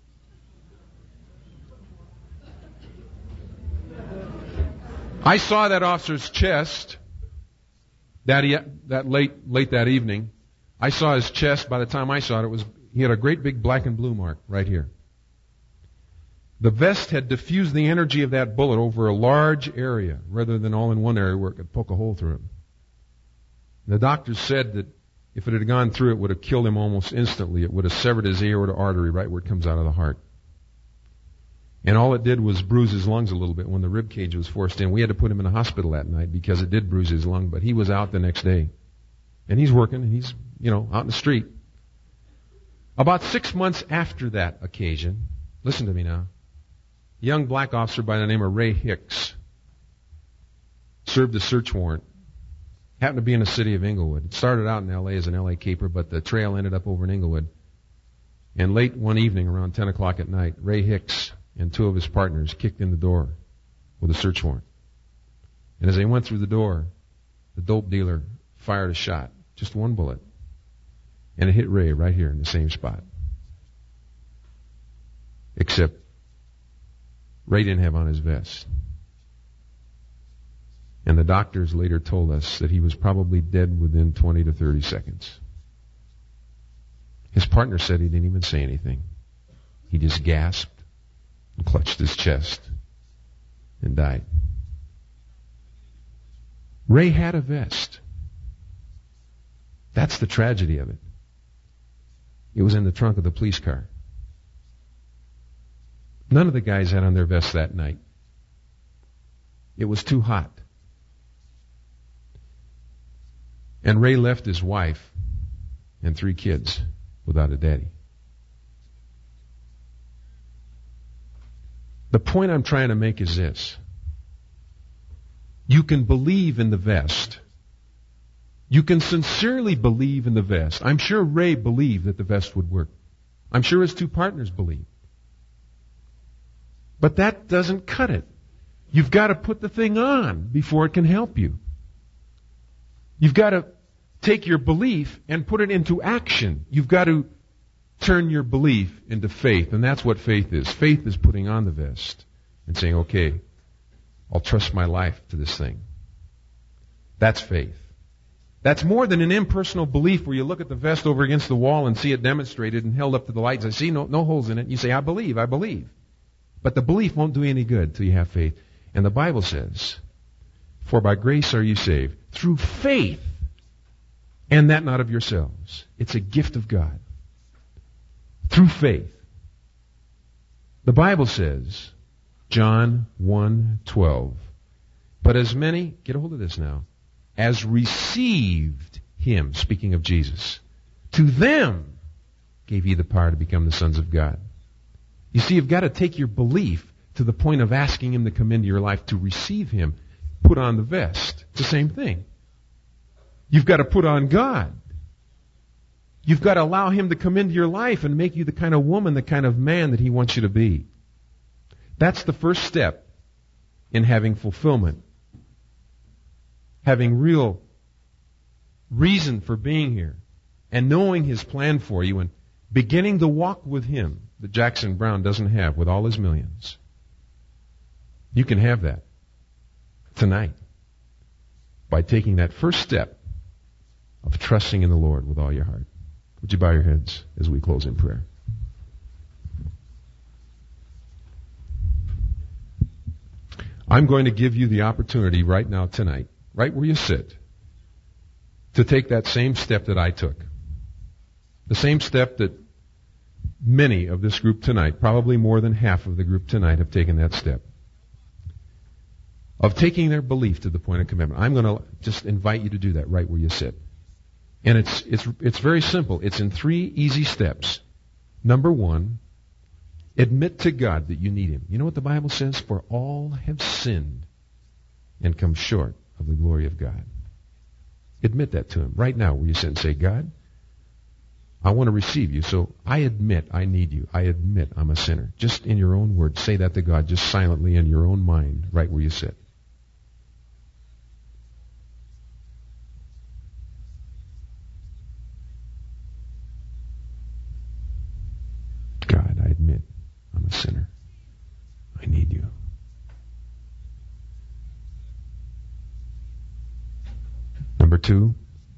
I saw that officer's chest that late that evening. I saw his chest. By the time I saw it, he had a great big black and blue mark right here. The vest had diffused the energy of that bullet over a large area rather than all in one area where it could poke a hole through him. The doctors said that if it had gone through, it would have killed him almost instantly. It would have severed his aorta artery right where it comes out of the heart. And all it did was bruise his lungs a little bit when the rib cage was forced in. We had to put him in the hospital that night because it did bruise his lung, but he was out the next day. And he's working, and he's, out in the street. About 6 months after that occasion, listen to me now, a young black officer by the name of Ray Hicks served a search warrant. Happened to be in the city of Inglewood. It started out in L.A. as an L.A. caper, but the trail ended up over in Inglewood. And late one evening, around 10 o'clock at night, Ray Hicks and 2 of his partners kicked in the door with a search warrant. And as they went through the door, the dope dealer fired a shot, just one bullet, and it hit Ray right here in the same spot. Except Ray didn't have on his vest. And the doctors later told us that he was probably dead within 20 to 30 seconds. His partner said he didn't even say anything. He just gasped and clutched his chest and died. Ray had a vest. That's the tragedy of it. It was in the trunk of the police car. None of the guys had on their vests that night. It was too hot. And Ray left his wife and 3 kids without a daddy. The point I'm trying to make is this. You can believe in the vest. You can sincerely believe in the vest. I'm sure Ray believed that the vest would work. I'm sure his 2 partners believed. But that doesn't cut it. You've got to put the thing on before it can help you. You've got to take your belief and put it into action. You've got to turn your belief into faith, and that's what faith is. Faith is putting on the vest and saying, okay, I'll trust my life to this thing. That's faith. That's more than an impersonal belief where you look at the vest over against the wall and see it demonstrated and held up to the light and say, see, no holes in it. And you say, I believe. But the belief won't do any good till you have faith. And the Bible says, for by grace are you saved, through faith, and that not of yourselves. It's a gift of God. Through faith. The Bible says, John 1:12, but as many, get a hold of this now, as received him, speaking of Jesus, to them gave he the power to become the sons of God. You see, you've got to take your belief to the point of asking him to come into your life to receive him. Put on the vest. It's the same thing. You've got to put on God. You've got to allow him to come into your life and make you the kind of woman, the kind of man that he wants you to be. That's the first step in having fulfillment. Having real reason for being here and knowing his plan for you and beginning to walk with him that Jackson Browne doesn't have with all his millions. You can have that tonight by taking that first step of trusting in the Lord with all your heart. Would you bow your heads as we close in prayer? I'm going to give you the opportunity right now tonight, right where you sit, to take that same step that I took. The same step that many of this group tonight, probably more than half of the group tonight, have taken that step. Of taking their belief to the point of commitment. I'm going to just invite you to do that right where you sit. And it's very simple. It's in 3 easy steps. Number 1, admit to God that you need him. You know what the Bible says? For all have sinned and come short of the glory of God. Admit that to Him right now where you sit and say, God, I want to receive you, so I admit I need you. I admit I'm a sinner. Just in your own words, say that to God, just silently in your own mind, right where you sit. God, I admit I'm a sinner. I need you. Number 2,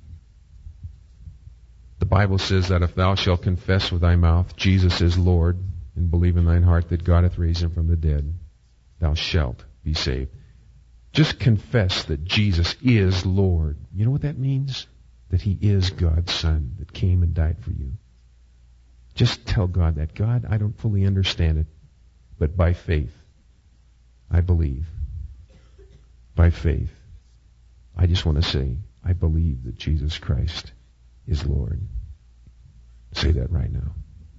the Bible says that if thou shalt confess with thy mouth Jesus is Lord, and believe in thine heart that God hath raised him from the dead, thou shalt be saved. Just confess that Jesus is Lord. You know what that means? That He is God's Son that came and died for you. Just tell God that. God, I don't fully understand it, but by faith, I believe. By faith, I just want to say, I believe that Jesus Christ is Lord. Say that right now.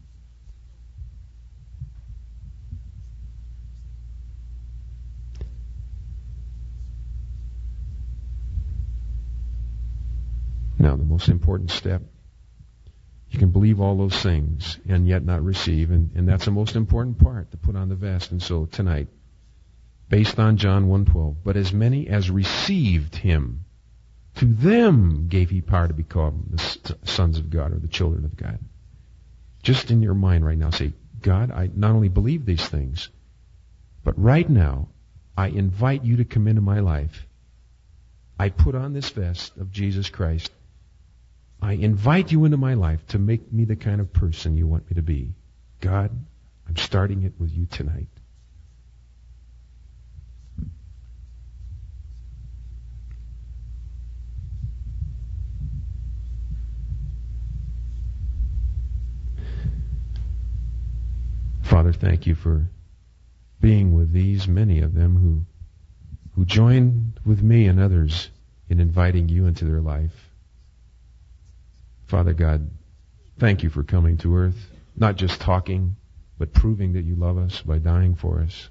Now, the most important step, you can believe all those things and yet not receive, and that's the most important part, to put on the vest. And so tonight, based on John 1:12, but as many as received Him, to them gave He power to become the sons of God, or the children of God. Just in your mind right now, say, God, I not only believe these things, but right now, I invite you to come into my life. I put on this vest of Jesus Christ. I invite you into my life to make me the kind of person you want me to be. God, I'm starting it with you tonight. Father, thank you for being with these, many of them who joined with me and others in inviting you into their life. Father God, thank you for coming to earth, not just talking, but proving that you love us by dying for us.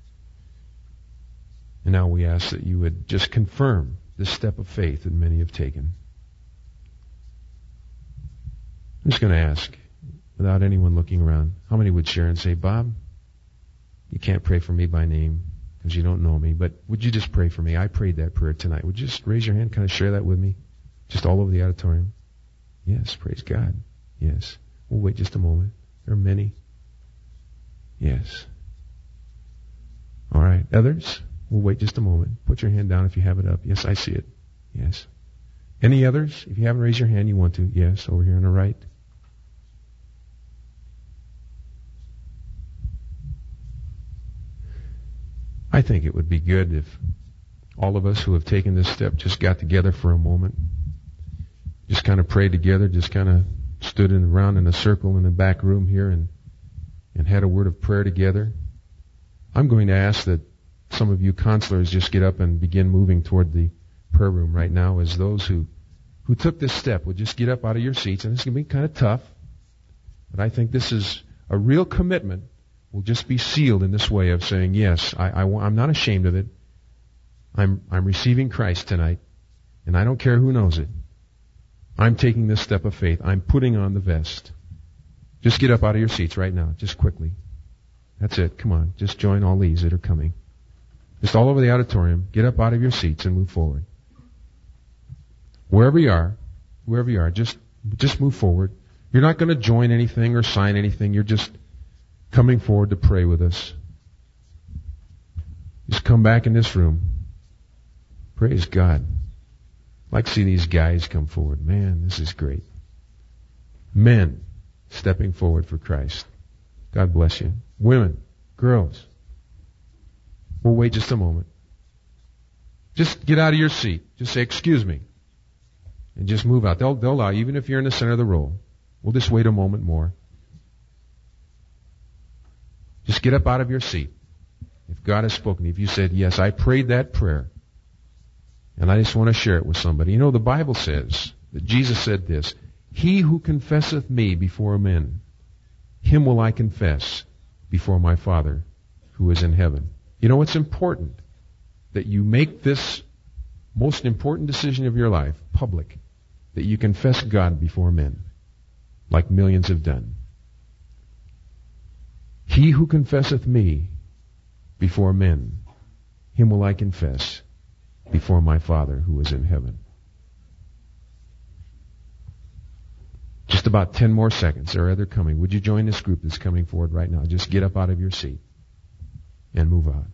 And now we ask that you would just confirm this step of faith that many have taken. I'm just going to ask, without anyone looking around, how many would share and say, Bob, you can't pray for me by name because you don't know me, but would you just pray for me? I prayed that prayer tonight. Would you just raise your hand, kind of share that with me? Just all over the auditorium. Yes, praise God. Yes. We'll wait just a moment. There are many. Yes. All right. Others? We'll wait just a moment. Put your hand down if you have it up. Yes, I see it. Yes. Any others? If you haven't raised your hand, you want to. Yes, over here on the right. I think it would be good if all of us who have taken this step just got together for a moment. Just kind of prayed together, just kind of stood around in a circle in the back room here and had a word of prayer together. I'm going to ask that some of you counselors just get up and begin moving toward the prayer room right now, as those who took this step would just get up out of your seats. And it's going to be kind of tough, but I think this is a real commitment. Will just be sealed in this way of saying, yes, I'm not ashamed of it. I'm receiving Christ tonight, and I don't care who knows it. I'm taking this step of faith. I'm putting on the vest. Just get up out of your seats right now, just quickly. That's it. Come on. Just join all these that are coming. Just all over the auditorium, get up out of your seats and move forward. Wherever you are, just move forward. You're not going to join anything or sign anything. You're just coming forward to pray with us. Just come back in this room. Praise God. I'd like to see these guys come forward. Man, this is great. Men stepping forward for Christ. God bless you. Women, girls. We'll wait just a moment. Just get out of your seat. Just say, excuse me. And just move out. They'll allow you, even if you're in the center of the row. We'll just wait a moment more. Just get up out of your seat. If God has spoken, if you said, yes, I prayed that prayer, and I just want to share it with somebody. You know, the Bible says that Jesus said this, he who confesseth me before men, him will I confess before my Father who is in heaven. You know, it's important that you make this most important decision of your life, public, that you confess God before men, like millions have done. He who confesseth me before men, him will I confess before my Father who is in heaven. Just about 10 more seconds. There are other coming. Would you join this group that's coming forward right now? Just get up out of your seat and move on.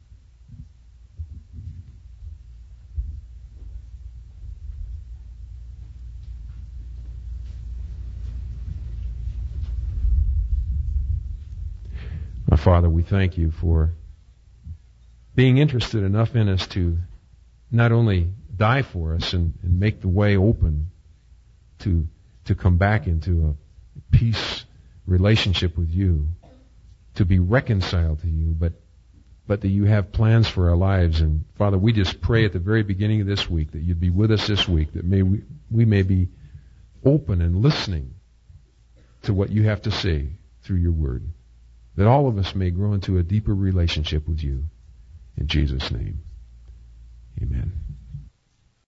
Our Father, we thank you for being interested enough in us to not only die for us and make the way open to come back into a peace relationship with you, to be reconciled to you, but that you have plans for our lives. And Father, we just pray at the very beginning of this week that you'd be with us this week, that we may be open and listening to what you have to say through your word, that all of us may grow into a deeper relationship with you. In Jesus' name, amen.